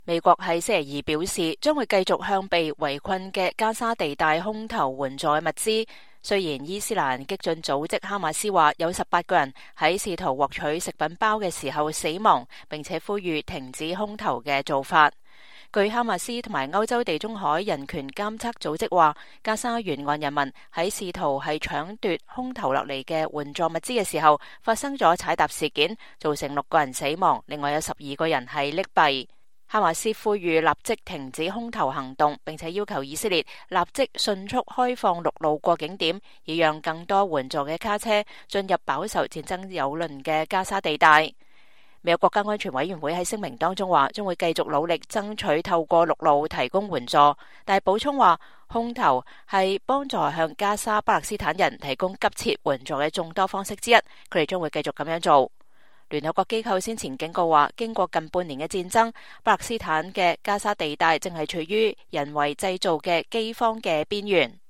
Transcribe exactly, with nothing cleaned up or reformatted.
美國喺星期二表示，將會繼續向被圍困嘅加沙地帶空投援助嘅物資。雖然伊斯蘭激進組織哈馬斯話有十八個人喺試圖獲取食品包嘅時候死亡，並且呼籲停止空投嘅做法。據哈馬斯同埋歐洲地中海人權監測組織話，加沙沿岸人民喺試圖係搶奪空投落嚟嘅援助物資嘅時候，發生咗踩踏事件，造成六個人死亡，另外有十二個人係溺斃。哈馬斯呼籲立即停止空投行動，並且要求以色列立即迅速開放陸路過境點，以讓更多援助嘅卡車進入飽受戰爭蹂躪嘅加沙地帶。美國國家安全委員會喺聲明當中話，將會繼續努力爭取透過陸路提供援助，但係補充話，空投係幫助向加沙巴勒斯坦人提供急切援助嘅眾多方式之一，佢哋將會繼續咁樣做。聯合國機構先前警告話，經過近半年嘅戰爭，巴勒斯坦嘅加沙地帶正係處於人為製造嘅饑荒嘅邊緣。